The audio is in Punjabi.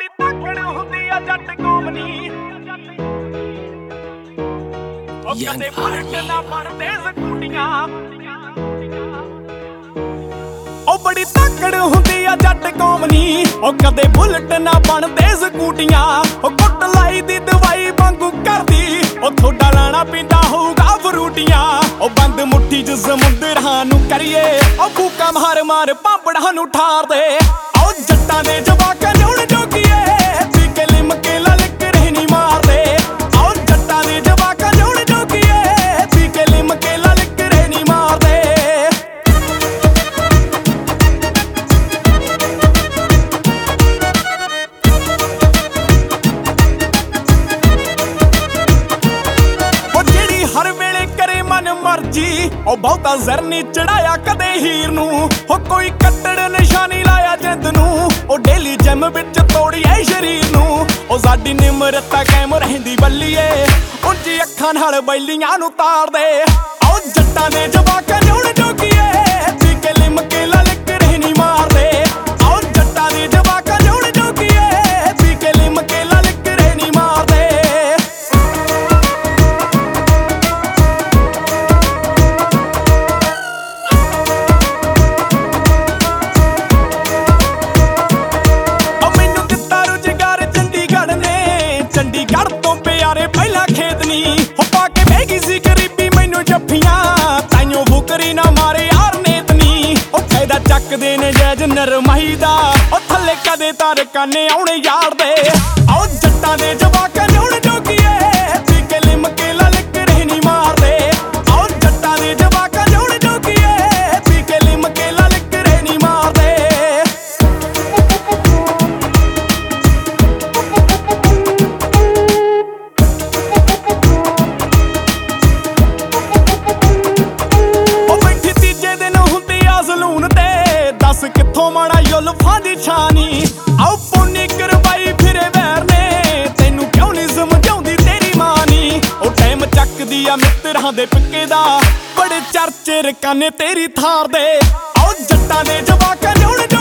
ਬੜੀ ਤਾਕੜ ਹੁੰਦੀ ਆ ਜੱਟ ਕੌਮ ਨੀ ਉਹ ਕਦੇ ਫਰਕ ਨਾ ਬਣਦੇ ਸਕੂਟੀਆਂ ਉਹ ਬੜੀ ਤਾਕੜ ਹੁੰਦੀ ਆ ਜੱਟ ਕੌਮ ਨੀ ਉਹ ਕਦੇ ਬੁਲਟ ਨਾ ਬਣਦੇ ਸਕੂਟੀਆਂ ਉਹ ਕੁੱਟ ਲਾਈ ਦੀ ਦਵਾਈ ਵਾਂਗੂ ਕਰਦੀ ਉਹ ਥੋੜਾ ਲਾਣਾ ਪੀਂਦਾ ਹੋਊਗਾ ਫਰੂਟੀਆਂ ਉਹ ਬੰਦ ਮੁੱਠੀ ਚ ਸਮੁੰਦਰਾਂ ਨੂੰ ਕਰੀਏ ਉਹ ਫੂਕਾ ਮਾਰ ਮਾਰ ਪਾਪੜਾਂ ਨੂੰ ਠਾਰਦੇ ਉਹ ਜੱਟਾਂ ਦੇ ਜਵਾਕਾਂ ਨੂੰ ਜੋਗੀਏ ਪੀ ਕੇ ਲਿਮ ਕੇ ਲਲਕ ਰਹਿਣੀ ਮਾਰਦੇ ਉਹ ਜੱਟਾਂ ਦੇ ਜਵਾਕਾਂ ਨੂੰ ਜੋਗੀਏ ਪੀ ਕੇ ਲਿਮ ਕੇ ਲਲਕ ਰਹਿਣੀ ਮਾਰਦੇ ਹਰ ਵੇਲੇ ਕਰੇ ਮਨ ਮਰਜੀ ਉਹ ਬਹੁਤਾ ਜ਼ਰ ਨੀ ਚੜਾਇਆ ਕਦੇ ਹੀਰ ਨੂੰ ਉਹ ਕੋਈ ਕੱਟੜ ਨਿਸ਼ਾਨੀ ਲਾਇਆ ਜਿੰਦ ਨੂੰ ਉਹ ਡੇਲੀ ਜਿਮ ਵਿੱਚ ਤੋੜੀ ਐ ਸ਼ਰੀਰ ਨੂੰ ਉਹ ਸਾਡੀ ਨਿਮਰਤਾ ਕਾਇਮ ਰਹਿੰਦੀ ਬੱਲੀਏ ਉੱਚੀ ਅੱਖਾਂ ਨਾਲ ਬੈਲੀਆਂ ਨੂੰ ਤਾੜਦੇ ਉਹ ਜੱਟਾਂ ਦੇ ਜਵਾਕਾਂ ਨੂੰ ਜੋਗੀਏ ਪੀ ਕੇ ਲਿਮ ਕੇ ਲਲਕ ਰਹਿਣੀ ਮਾਰਦੇ ਉਹ ਜੱਟਾਂ ਦੇ ਜਵਾਕਾਂ ਨੂੰ ਜੋਗੀਏ ਪੀ ਕੇ ਲਿਮ ਕੇ ਲਲਕ ਰਹਿਣੀ ਮਾਰਦੇ ਚੰਡੀਗੜ੍ਹ ਤੋਂ ਪਿਆਰੇ ਪਹਿਲਾਂ ਖੇਤ ਨੀ ਹੋ ਪਾ ਕੇ ਬਹਿ ਗਈ ਸੀ ਗਰੀਬੀ ਮੈਨੂੰ ਜੱਫੀਆਂ ਤਾਈਓ ਫੁਕਰੀ ਨਾ ਮਾਰੇ ਯਾਰ ਨੇਤ ਨੀ ਉਹ ਫਾਇਦਾ ਚੱਕਦੇ ਨੇ ਜੈਜ ਨਰਮਾਈ ਦਾ ਉਹ ਥੱਲੇ ਕਦੇ ਤਾਰ ਕਾਨੇ ਆਉਣੇ ਯਾਰ ਦੇ ਆਓ ਜੱਟਾਂ ਦੇ ਜਵਾਕਾਂ ਨੂੰ ਜੋਗੀਏ ਪੀ ਕੇ ਲਿਮ ਕੇ ਲਲਕ ਰਹਿਣੀ ਮਾਰਦੇ ਆਓ ਜੱਟਾਂ ਦੇ ਜਵਾਕਾਂ ਨੂੰ ਜੋਗੀਏ ਪੀ ਕੇ ਲਿਮ ਕੇ ਲਲਕ ਰਹਿਣੀ ਮਾਰਦੇ ਸਲੂਨ ਤੇ ਦੱਸ ਕਿੱਥੋਂ ਮਾਣਾ ਯੁਲਫਾਂ ਦੀ ਛਾਨੀ ਆਓ ਪੋਨੀ ਕਰਵਾਈ ਫਿਰੇ ਵੈਰ ਨੇ ਤੈਨੂੰ ਕਿਉਂ ਨਹੀਂ ਸਮਝਾਉਂਦੀ ਤੇਰੀ ਮਾਂ ਨੀ ਉਹ ਟਾਈਮ ਚੱਕਦੀ ਆ ਮਿੱਤਰਾਂ ਦੇ ਪਿੱਕੇ ਦਾ ਬੜੇ ਚਰਚੇ ਰਕਾਨੇ ਤੇਰੀ ਥਾਰ ਦੇ ਆਓ ਜੱਟਾਂ ਦੇ ਜਵਾਕਾਂ ਨੂੰ